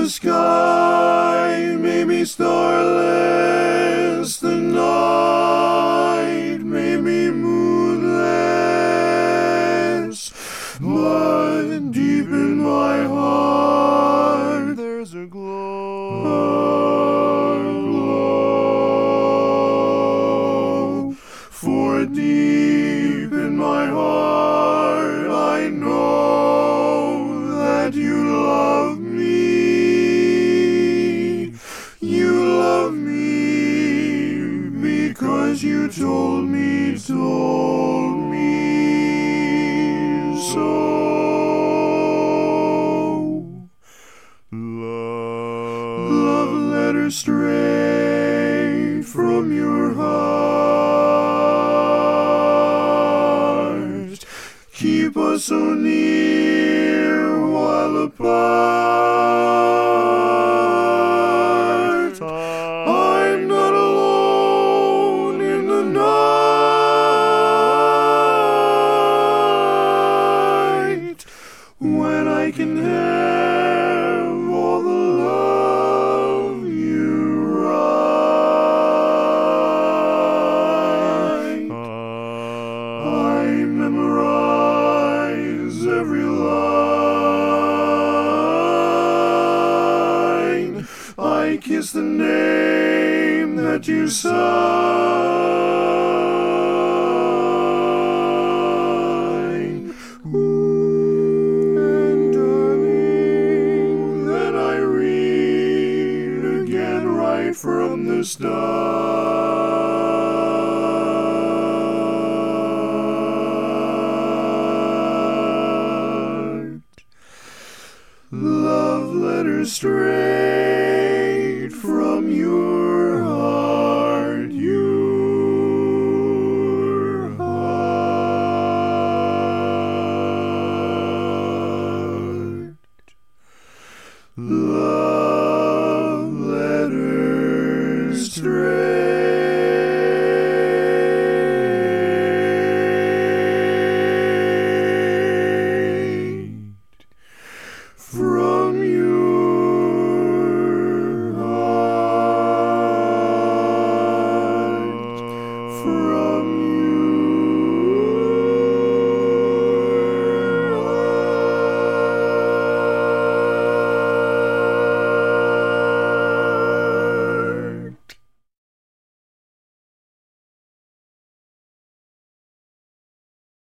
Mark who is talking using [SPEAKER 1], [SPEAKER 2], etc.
[SPEAKER 1] the sky made me starless, the night made me moonless, but deep in my heart there's a glow. For deep in my heart I know that you love me. You love me because you told me so. Love letters straight from your heart. Keep us so near while apart. I'm not alone in the night when I can have all the love you write. I memorize every line. I kiss the name that you sign. And darling, then I read again right from the start. Love letters straight from your heart, your heart. Love letters straight from